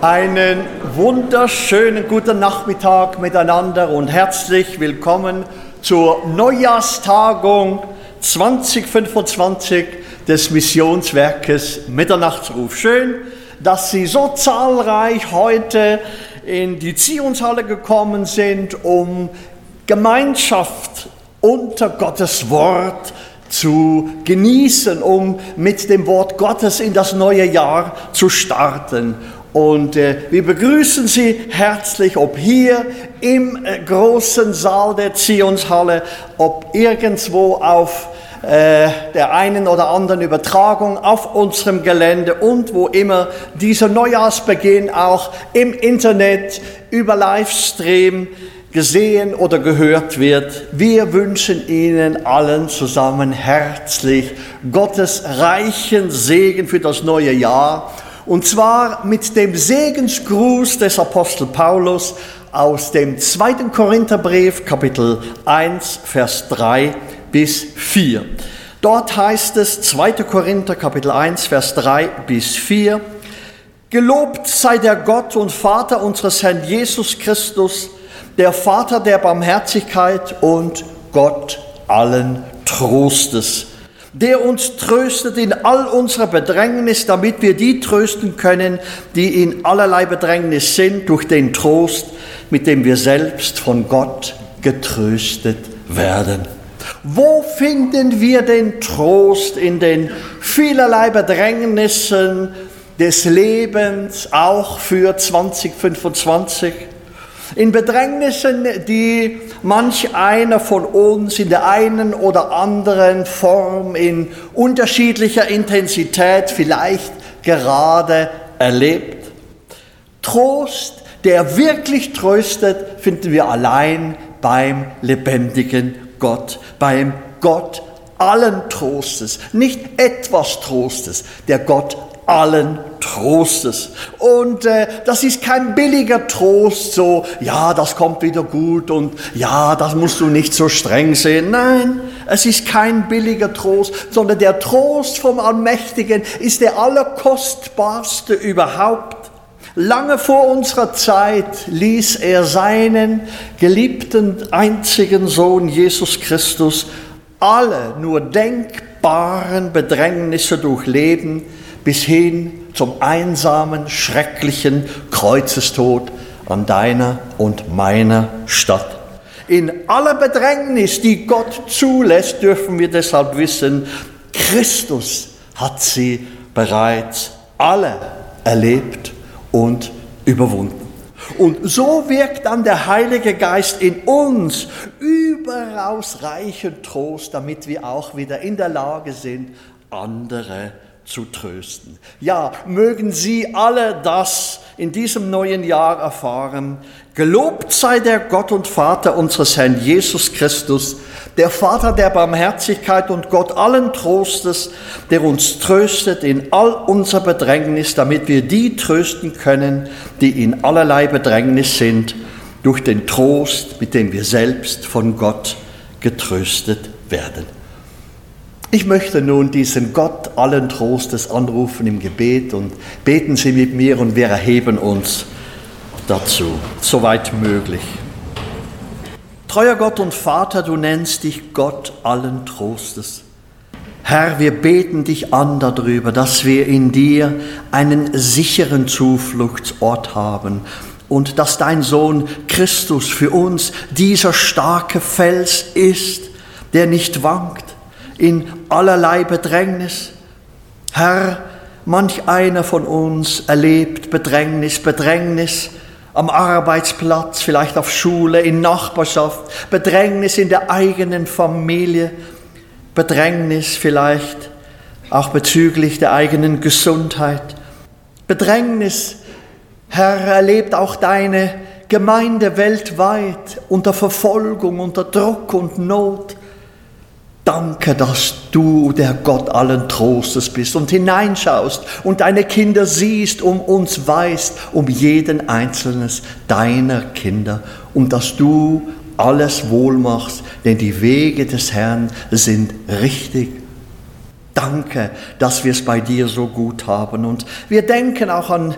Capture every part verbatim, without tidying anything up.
Einen wunderschönen guten Nachmittag miteinander und herzlich willkommen zur Neujahrstagung zwanzig fünfundzwanzig des Missionswerkes Mitternachtsruf. Schön, dass Sie so zahlreich heute in die Zionshalle gekommen sind, um Gemeinschaft unter Gottes Wort zu genießen, um mit dem Wort Gottes in das neue Jahr zu starten. Und äh, wir begrüßen Sie herzlich, ob hier im äh, großen Saal der Zionshalle, ob irgendwo auf äh, der einen oder anderen Übertragung auf unserem Gelände und wo immer dieser Neujahrsbeginn auch im Internet über Livestream gesehen oder gehört wird. Wir wünschen Ihnen allen zusammen herzlich Gottes reichen Segen für das neue Jahr. Und zwar mit dem Segensgruß des Apostel Paulus aus dem zweiten Korintherbrief, Kapitel eins, Vers drei bis vier. Dort heißt es, zweiter Korinther, Kapitel eins, Vers drei bis vier, Gelobt sei der Gott und Vater unseres Herrn Jesus Christus, der Vater der Barmherzigkeit und Gott allen Trostes, der uns tröstet in all unserer Bedrängnis, damit wir die trösten können, die in allerlei Bedrängnis sind, durch den Trost, mit dem wir selbst von Gott getröstet werden. Wo finden wir den Trost in den vielerlei Bedrängnissen des Lebens, auch für zwanzig fünfundzwanzig? In Bedrängnissen, die manch einer von uns in der einen oder anderen Form in unterschiedlicher Intensität vielleicht gerade erlebt. Trost, der wirklich tröstet, finden wir allein beim lebendigen Gott, beim Gott allen Trostes, nicht etwas Trostes, der Gott allen Trostes. Und äh, das ist kein billiger Trost, so, ja, das kommt wieder gut und ja, das musst du nicht so streng sehen. Nein, es ist kein billiger Trost, sondern der Trost vom Allmächtigen ist der allerkostbarste überhaupt. Lange vor unserer Zeit ließ er seinen geliebten einzigen Sohn Jesus Christus alle nur denkbaren Bedrängnisse durchleben, bis hin zum einsamen, schrecklichen Kreuzestod an deiner und meiner Stadt. In aller Bedrängnis, die Gott zulässt, dürfen wir deshalb wissen, Christus hat sie bereits alle erlebt und überwunden. Und so wirkt dann der Heilige Geist in uns überaus reichen Trost, damit wir auch wieder in der Lage sind, andere zu trösten. Ja, mögen Sie alle das in diesem neuen Jahr erfahren. Gelobt sei der Gott und Vater unseres Herrn Jesus Christus, der Vater der Barmherzigkeit und Gott allen Trostes, der uns tröstet in all unserer Bedrängnis, damit wir die trösten können, die in allerlei Bedrängnis sind, durch den Trost, mit dem wir selbst von Gott getröstet werden. Ich möchte nun diesen Gott allen Trostes anrufen im Gebet und beten Sie mit mir und wir erheben uns dazu, soweit möglich. Treuer Gott und Vater, du nennst dich Gott allen Trostes. Herr, wir beten dich an darüber, dass wir in dir einen sicheren Zufluchtsort haben und dass dein Sohn Christus für uns dieser starke Fels ist, der nicht wankt in allerlei Bedrängnis. Herr, manch einer von uns erlebt Bedrängnis, Bedrängnis am Arbeitsplatz, vielleicht auf Schule, in Nachbarschaft, Bedrängnis in der eigenen Familie, Bedrängnis vielleicht auch bezüglich der eigenen Gesundheit. Bedrängnis, Herr, erlebt auch deine Gemeinde weltweit unter Verfolgung, unter Druck und Not. Danke, dass du der Gott allen Trostes bist und hineinschaust und deine Kinder siehst, um uns weißt, um jeden einzelnen deiner Kinder und dass du alles wohl machst, denn die Wege des Herrn sind richtig. Danke, dass wir es bei dir so gut haben und wir denken auch an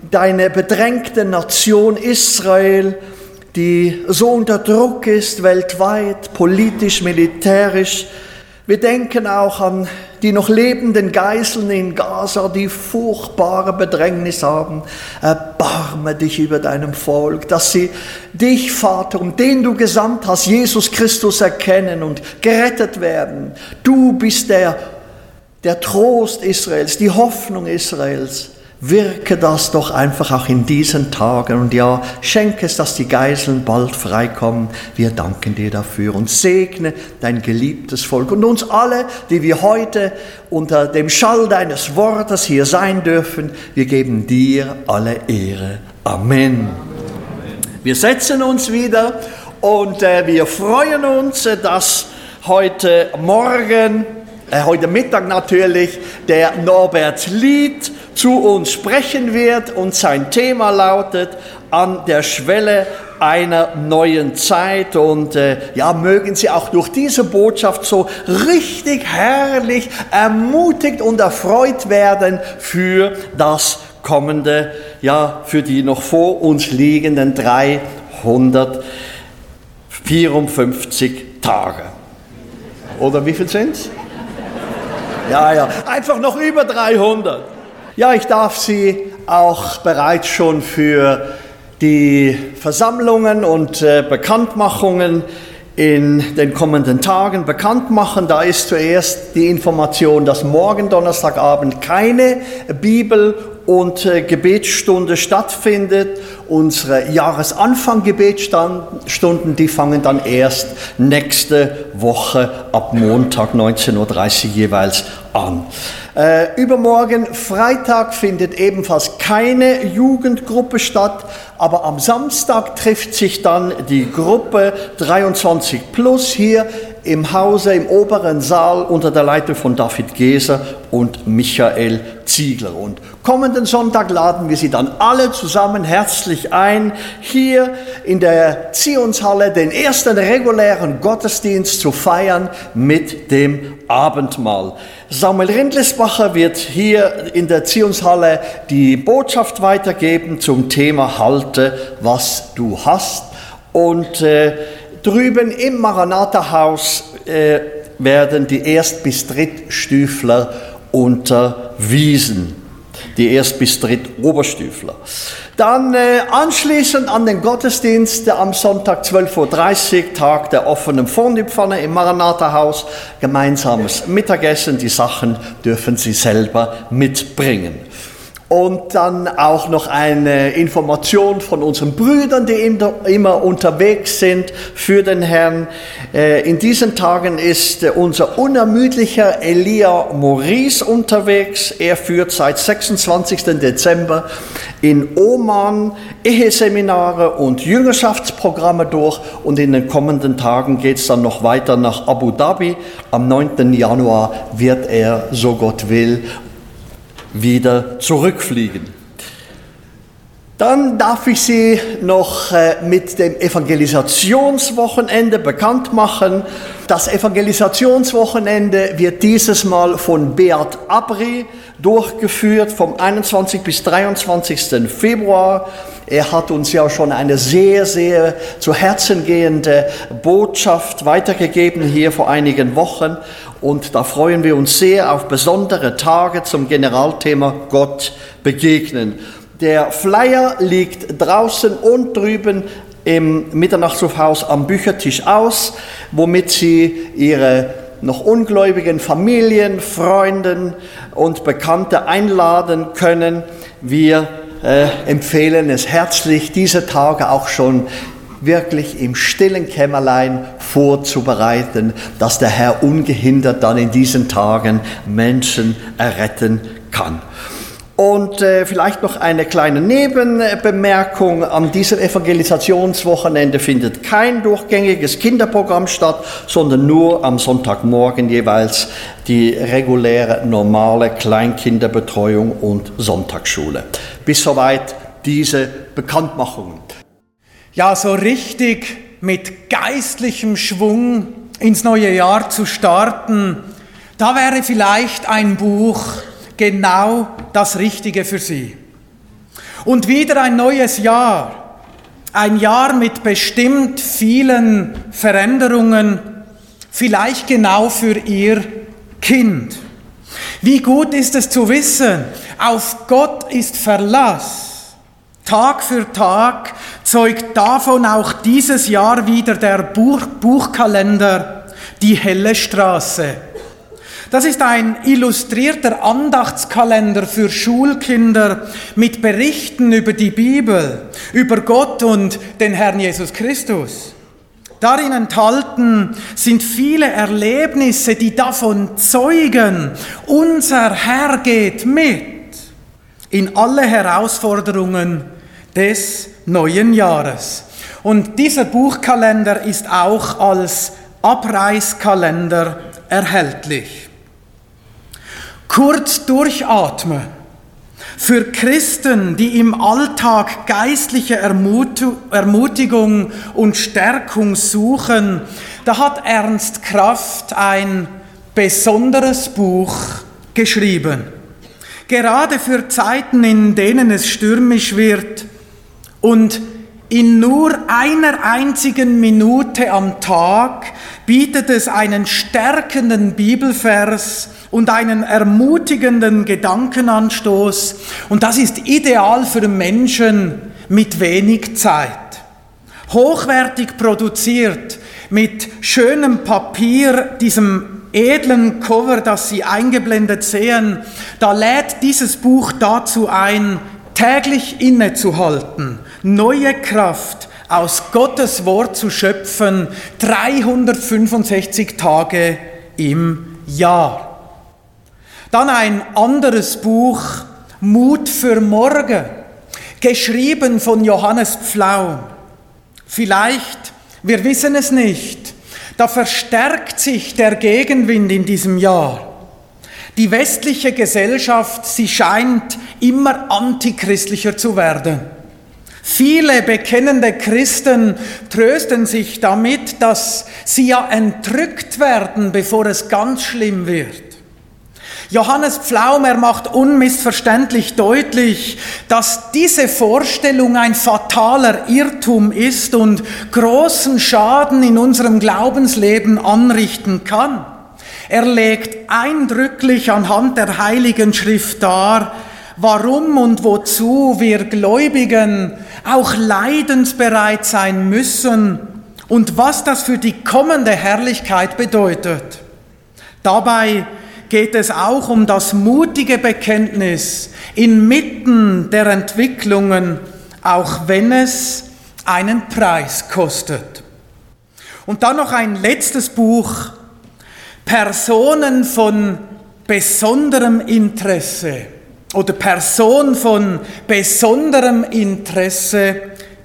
deine bedrängte Nation Israel, die so unter Druck ist, weltweit, politisch, militärisch. Wir denken auch an die noch lebenden Geiseln in Gaza, die furchtbare Bedrängnis haben. Erbarme dich über deinem Volk, dass sie dich, Vater, um den du gesandt hast, Jesus Christus, erkennen und gerettet werden. Du bist der, der Trost Israels, die Hoffnung Israels. Wirke das doch einfach auch in diesen Tagen und ja, schenke es, dass die Geiseln bald freikommen. Wir danken dir dafür und segne dein geliebtes Volk und uns alle, die wir heute unter dem Schall deines Wortes hier sein dürfen. Wir geben dir alle Ehre. Amen. Wir setzen uns wieder und äh, wir freuen uns, äh, dass heute Morgen, äh, heute Mittag natürlich, der Norbert Lied zu uns sprechen wird und sein Thema lautet an der Schwelle einer neuen Zeit und äh, ja, mögen Sie auch durch diese Botschaft so richtig herrlich ermutigt und erfreut werden für das kommende, ja, für die noch vor uns liegenden dreihundertvierundfünfzig Tage. Oder wie viel sind's? Ja, ja, einfach noch über dreihundert. Ja, ich darf Sie auch bereits schon für die Versammlungen und äh, Bekanntmachungen in den kommenden Tagen bekannt machen. Da ist zuerst die Information, dass morgen Donnerstagabend keine Bibel- und äh, Gebetsstunde stattfindet. Unsere Jahresanfang-Gebetsstunden, die fangen dann erst nächste Woche ab Montag neunzehn Uhr dreißig jeweils an. Äh, übermorgen, Freitag, findet ebenfalls keine Jugendgruppe statt, aber am Samstag trifft sich dann die Gruppe dreiundzwanzig plus hier im Hause, im oberen Saal unter der Leitung von David Geser und Michael Ziegler. Und kommenden Sonntag laden wir Sie dann alle zusammen herzlich ein, hier in der Zionshalle den ersten regulären Gottesdienst zu feiern mit dem Abendmahl. Samuel Rindlisbacher wird hier in der Zionshalle die Botschaft weitergeben zum Thema Halte, was du hast. Und äh, drüben im Maranatha-Haus äh, werden die Erst- bis Drittstüfler unterwiesen. Die Erst- bis Dritt-Oberstüfler. Dann äh, anschließend an den Gottesdienst am Sonntag zwölf Uhr dreißig, Tag der offenen Fondue-Pfanne im Maranatha-Haus, gemeinsames Mittagessen. Die Sachen dürfen Sie selber mitbringen. Und dann auch noch eine Information von unseren Brüdern, die immer unterwegs sind für den Herrn. In diesen Tagen ist unser unermüdlicher Elia Maurice unterwegs. Er führt seit sechsundzwanzigsten Dezember in Oman Eheseminare und Jüngerschaftsprogramme durch. Und in den kommenden Tagen geht es dann noch weiter nach Abu Dhabi. Am neunten Januar wird er, so Gott will, wieder zurückfliegen. Dann darf ich Sie noch äh, mit dem Evangelisationswochenende bekannt machen. Das Evangelisationswochenende wird dieses Mal von Beat Abri durchgeführt, vom einundzwanzigsten bis dreiundzwanzigsten Februar. Er hat uns ja schon eine sehr, sehr zu Herzen gehende Botschaft weitergegeben hier vor einigen Wochen. Und da freuen wir uns sehr auf besondere Tage zum Generalthema Gott begegnen. Der Flyer liegt draußen und drüben im Mitternachtshofhaus am Büchertisch aus, womit Sie Ihre noch ungläubigen Familien, Freunden und Bekannte einladen können. Wir äh, empfehlen es herzlich, diese Tage auch schon wirklich im stillen Kämmerlein vorzubereiten, dass der Herr ungehindert dann in diesen Tagen Menschen erretten kann. Und äh, vielleicht noch eine kleine Nebenbemerkung. An diesem Evangelisationswochenende findet kein durchgängiges Kinderprogramm statt, sondern nur am Sonntagmorgen jeweils die reguläre, normale Kleinkinderbetreuung und Sonntagsschule. Bis soweit diese Bekanntmachungen. Ja, so richtig mit geistlichem Schwung ins neue Jahr zu starten, da wäre vielleicht ein Buch genau das Richtige für Sie. Und wieder ein neues Jahr. Ein Jahr mit bestimmt vielen Veränderungen, vielleicht genau für Ihr Kind. Wie gut ist es zu wissen, auf Gott ist Verlass. Tag für Tag zeugt davon auch dieses Jahr wieder der Buch- Buchkalender, die helle Straße. Das ist ein illustrierter Andachtskalender für Schulkinder mit Berichten über die Bibel, über Gott und den Herrn Jesus Christus. Darin enthalten sind viele Erlebnisse, die davon zeugen, unser Herr geht mit in alle Herausforderungen des neuen Jahres. Und dieser Buchkalender ist auch als Abreißkalender erhältlich. Kurz durchatmen. Für Christen, die im Alltag geistliche Ermutigung und Stärkung suchen, da hat Ernst Kraft ein besonderes Buch geschrieben. Gerade für Zeiten, in denen es stürmisch wird und in nur einer einzigen Minute am Tag bietet es einen stärkenden Bibelvers und einen ermutigenden Gedankenanstoß. Und das ist ideal für Menschen mit wenig Zeit. Hochwertig produziert, mit schönem Papier, diesem edlen Cover, das Sie eingeblendet sehen, da lädt dieses Buch dazu ein, täglich innezuhalten, neue Kraft aus Gottes Wort zu schöpfen, dreihundertfünfundsechzig Tage im Jahr. Dann ein anderes Buch, Mut für morgen, geschrieben von Johannes Pflaum. Vielleicht, wir wissen es nicht, da verstärkt sich der Gegenwind in diesem Jahr. Die westliche Gesellschaft, sie scheint immer antichristlicher zu werden. Viele bekennende Christen trösten sich damit, dass sie ja entrückt werden, bevor es ganz schlimm wird. Johannes Pflaum, er macht unmissverständlich deutlich, dass diese Vorstellung ein fataler Irrtum ist und großen Schaden in unserem Glaubensleben anrichten kann. Er legt eindrücklich anhand der Heiligen Schrift dar, warum und wozu wir Gläubigen auch leidensbereit sein müssen und was das für die kommende Herrlichkeit bedeutet. Dabei geht es auch um das mutige Bekenntnis inmitten der Entwicklungen, auch wenn es einen Preis kostet. Und dann noch ein letztes Buch, Personen von besonderem Interesse oder Person von besonderem Interesse,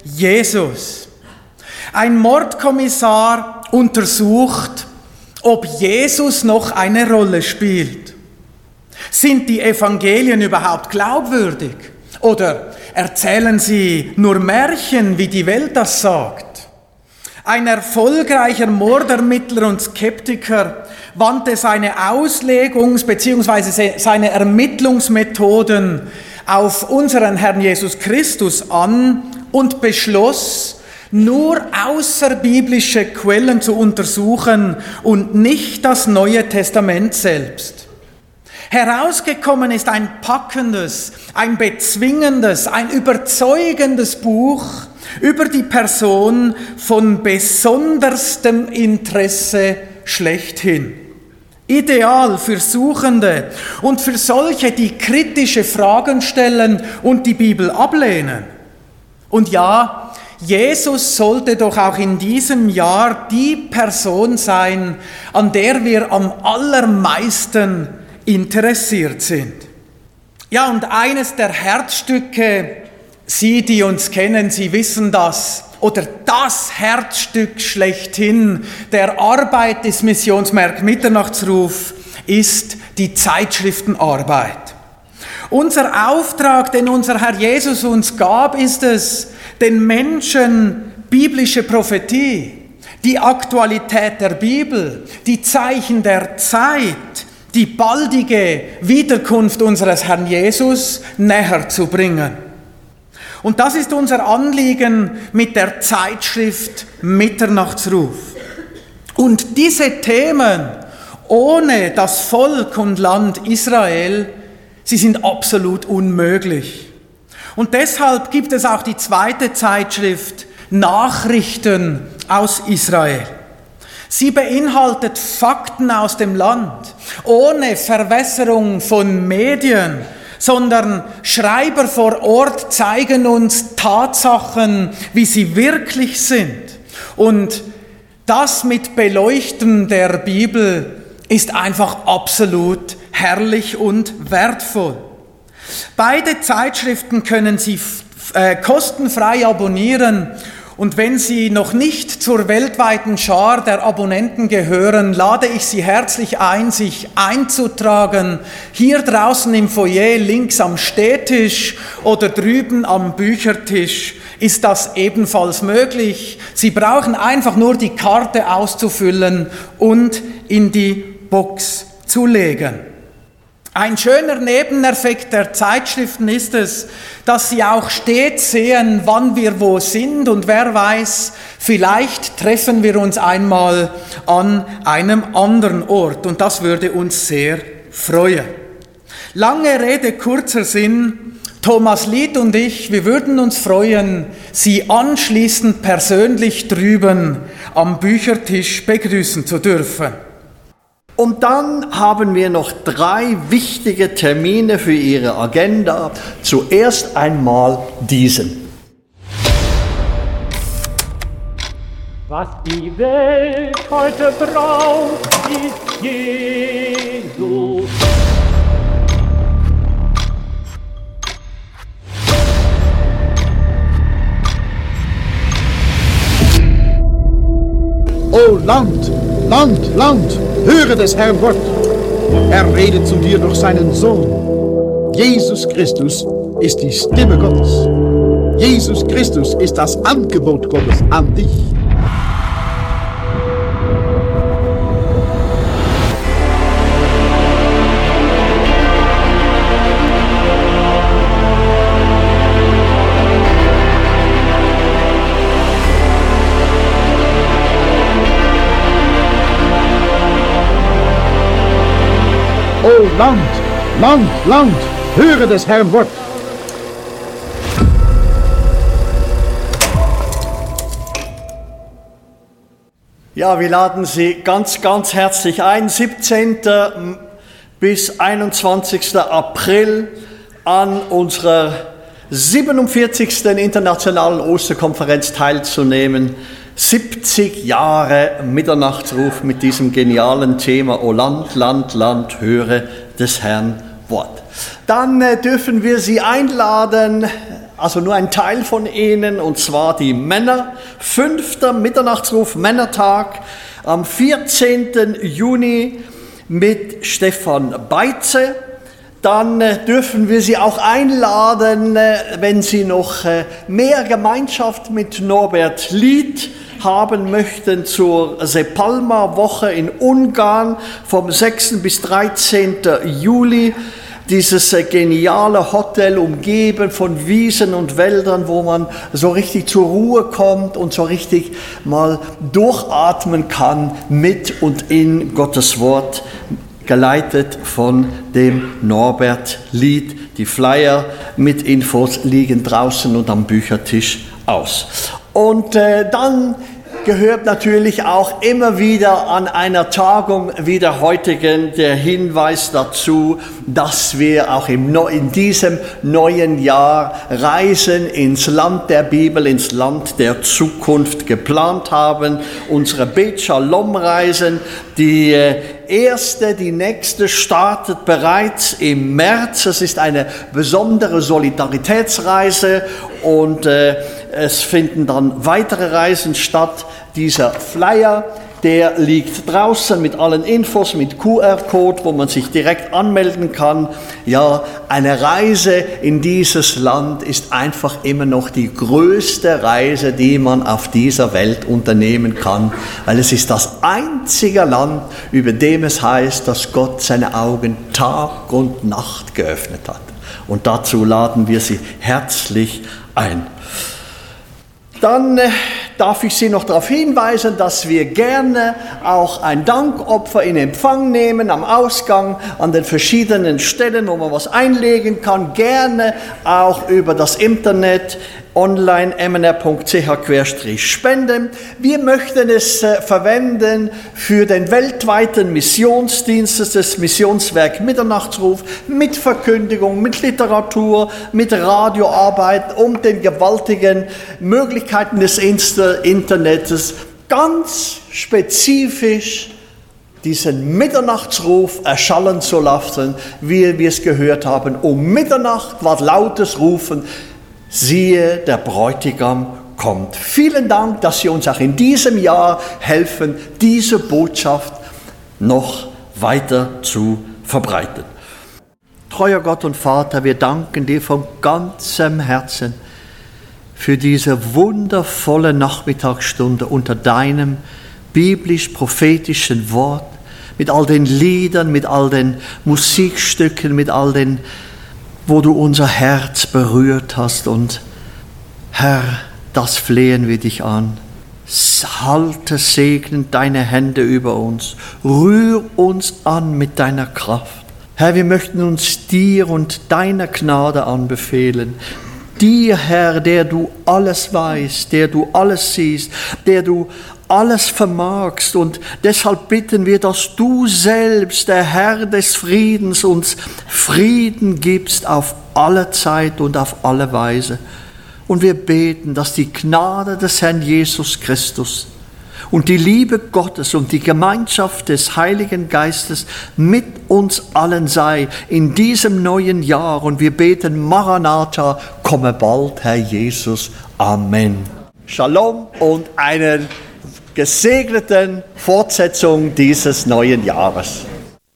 Jesus. Ein Mordkommissar untersucht, ob Jesus noch eine Rolle spielt. Sind die Evangelien überhaupt glaubwürdig? Oder erzählen sie nur Märchen, wie die Welt das sagt? Ein erfolgreicher Mordermittler und Skeptiker wandte seine Auslegungs- bzw. seine Ermittlungsmethoden auf unseren Herrn Jesus Christus an und beschloss, nur außerbiblische Quellen zu untersuchen und nicht das Neue Testament selbst. Herausgekommen ist ein packendes, ein bezwingendes, ein überzeugendes Buch über die Person von besonderstem Interesse schlechthin. Ideal für Suchende und für solche, die kritische Fragen stellen und die Bibel ablehnen. Und ja, Jesus sollte doch auch in diesem Jahr die Person sein, an der wir am allermeisten interessiert sind. Ja, und eines der Herzstücke, Sie, die uns kennen, Sie wissen das, oder das Herzstück schlechthin der Arbeit des Missionswerk Mitternachtsruf ist die Zeitschriftenarbeit. Unser Auftrag, den unser Herr Jesus uns gab, ist es, den Menschen biblische Prophetie, die Aktualität der Bibel, die Zeichen der Zeit, die baldige Wiederkunft unseres Herrn Jesus näher zu bringen. Und das ist unser Anliegen mit der Zeitschrift Mitternachtsruf. Und diese Themen ohne das Volk und Land Israel, sie sind absolut unmöglich. Und deshalb gibt es auch die zweite Zeitschrift Nachrichten aus Israel. Sie beinhaltet Fakten aus dem Land, ohne Verwässerung von Medien, sondern Schreiber vor Ort zeigen uns Tatsachen, wie sie wirklich sind. Und das mit Beleuchten der Bibel ist einfach absolut herrlich und wertvoll. Beide Zeitschriften können Sie äh, kostenfrei abonnieren. Und wenn Sie noch nicht zur weltweiten Schar der Abonnenten gehören, lade ich Sie herzlich ein, sich einzutragen. Hier draußen im Foyer, links am Stehtisch oder drüben am Büchertisch ist das ebenfalls möglich. Sie brauchen einfach nur die Karte auszufüllen und in die Box zu legen. Ein schöner Nebeneffekt der Zeitschriften ist es, dass Sie auch stets sehen, wann wir wo sind, und wer weiß, vielleicht treffen wir uns einmal an einem anderen Ort, und das würde uns sehr freuen. Lange Rede, kurzer Sinn. Thomas Lied und ich, wir würden uns freuen, Sie anschließend persönlich drüben am Büchertisch begrüßen zu dürfen. Und dann haben wir noch drei wichtige Termine für Ihre Agenda. Zuerst einmal diesen. Was die Welt heute braucht, ist Jesus. O Land, Land, Land, höre des Herrn Wort. Er redet zu dir durch seinen Sohn. Jesus Christus ist die Stimme Gottes. Jesus Christus ist das Angebot Gottes an dich. O Land, Land, Land, höre des Herrn Wort. Ja, wir laden Sie ganz, ganz herzlich ein, siebzehnten bis einundzwanzigsten April an unserer siebenundvierzigsten Internationalen Osterkonferenz teilzunehmen. siebzig Jahre Mitternachtsruf mit diesem genialen Thema, O Land, Land, Land, höre des Herrn Wort. Dann äh, dürfen wir Sie einladen, also nur ein Teil von Ihnen, und zwar die Männer. Fünfter Mitternachtsruf Männertag am vierzehnten Juni mit Stefan Beitze. Dann äh, dürfen wir Sie auch einladen, äh, wenn Sie noch äh, mehr Gemeinschaft mit Norbert Lied haben möchten, zur Sepalma-Woche in Ungarn vom sechsten bis dreizehnten Juli. Dieses äh, geniale Hotel, umgeben von Wiesen und Wäldern, wo man so richtig zur Ruhe kommt und so richtig mal durchatmen kann mit und in Gottes Wort, geleitet von dem Norbert Lied. Die Flyer mit Infos liegen draußen und am Büchertisch aus. Und äh, dann gehört natürlich auch immer wieder an einer Tagung wie der heutigen der Hinweis dazu, dass wir auch im Neu- in diesem neuen Jahr Reisen ins Land der Bibel, ins Land der Zukunft geplant haben. Unsere Bet Shalom-Reisen, die erste, die nächste startet bereits im März. Es ist eine besondere Solidaritätsreise und äh, es finden dann weitere Reisen statt. Dieser Flyer, der liegt draußen mit allen Infos, mit Q R-Code, wo man sich direkt anmelden kann. Ja, eine Reise in dieses Land ist einfach immer noch die größte Reise, die man auf dieser Welt unternehmen kann, weil es ist das einzige Land, über dem es heißt, dass Gott seine Augen Tag und Nacht geöffnet hat. Und dazu laden wir Sie herzlich ein. Dann äh, darf ich Sie noch darauf hinweisen, dass wir gerne auch ein Dankopfer in Empfang nehmen am Ausgang an den verschiedenen Stellen, wo man was einlegen kann. Gerne auch über das Internet online m n r punkt c h spenden. Wir möchten es äh, verwenden für den weltweiten Missionsdienst des Missionswerk Mitternachtsruf mit Verkündigung, mit Literatur, mit Radioarbeit, um den gewaltigen Möglichkeiten des Internets ganz spezifisch diesen Mitternachtsruf erschallen zu lassen, wie wir es gehört haben. Um Mitternacht war lautes Rufen, siehe, der Bräutigam kommt. Vielen Dank, dass Sie uns auch in diesem Jahr helfen, diese Botschaft noch weiter zu verbreiten. Treuer Gott und Vater, wir danken dir von ganzem Herzen für diese wundervolle Nachmittagsstunde unter deinem biblisch-prophetischen Wort, mit all den Liedern, mit all den Musikstücken, mit all den, wo du unser Herz berührt hast. Und Herr, das flehen wir dich an. Halte segnend deine Hände über uns. Rühr uns an mit deiner Kraft. Herr, wir möchten uns dir und deiner Gnade anbefehlen. Dir, Herr, der du alles weißt, der du alles siehst, der du alles vermagst. Und deshalb bitten wir, dass du selbst, der Herr des Friedens, uns Frieden gibst auf alle Zeit und auf alle Weise. Und wir beten, dass die Gnade des Herrn Jesus Christus und die Liebe Gottes und die Gemeinschaft des Heiligen Geistes mit uns allen sei in diesem neuen Jahr. Und wir beten, Maranatha, komme bald, Herr Jesus. Amen. Shalom und eine gesegneten Fortsetzung dieses neuen Jahres.